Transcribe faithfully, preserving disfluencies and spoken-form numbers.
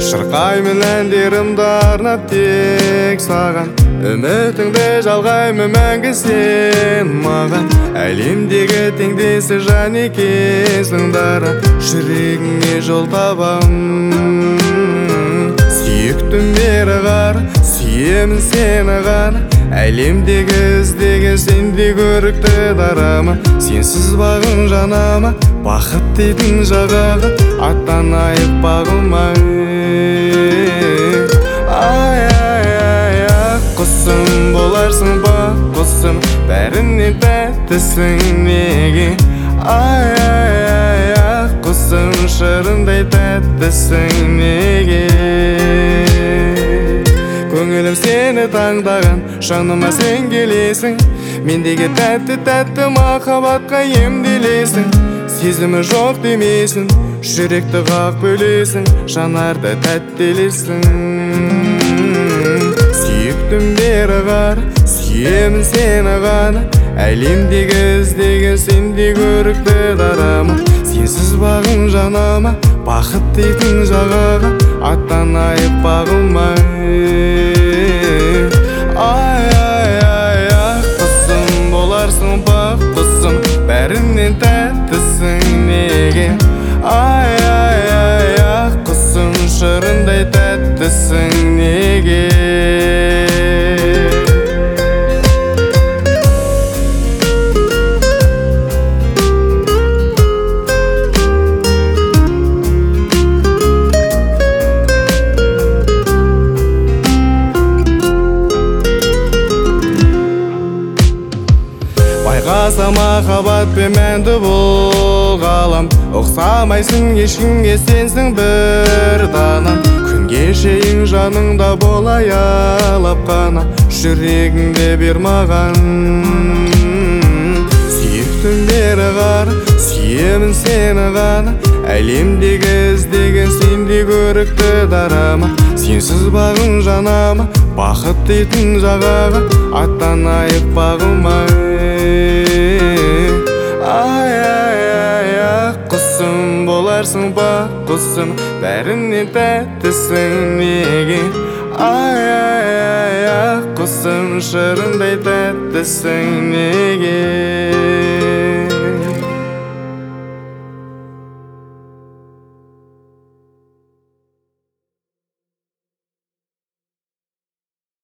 шырқаймын әндерімді арнап тек саған. Үмітіңді жалғаймын мәңгі сен маған. Әлемдегі теңдесі жан екенсің дара, жүрегіңе жол табам. Сүйіктім бері қара, сүйемін сені ғана. Әлемдегі іздеген сендей көрікті дарама. Сенсіз бағым жанама, бақыт дейтін жағаға аттанайық бағылмай. Ай, ай, ай, ақ құсым боларсың бақ құсым, бәрінен тәттісің неге. Ай, ай, ай, ақ құсым шырындай тәттісің неге. Көңілім сені таңдаған, жаныма сен келесің. Мендегі тәтті-тәтті махаббатқа емделесің. Сезімі жоқ демейсің, жүректі қақ бөлесің, жанарды тәттелесің. Сүйіктім бері қара, сүйемін сені ғана. Әлемдегі іздеген сендей көрікті дарама. Сенсіз бағым жанама, бақыт дейтін жағаға аттанайық бағылмай. Ай, ай, ай, ақ құсым боларсың бақ құсым, бәрінен тәттісің неге. Ай, ай, ай, ақ құсым шырындай тәттісің неге. Байқаса махаббатпен мәнді бұл ғалам. Ұқсамайсың ешкімге, сенсің бір данам. Күнге шейін жаныңда болай алап қана, жүрегіңде бер маған. Сүйіктім бері қара, сүйемін сені ғана. Әлемдегі іздеген сендей көрікті дарама. Сенсіз бағым жанама, бақыт дейтін жағаға аттанайық бағылмай. Ай, ай, ай, ақ құсым боларсың бақ құсым, бәрінен тәттісің неге. Ай, ай, ай, ақ құсым шырындай тәттісің неге.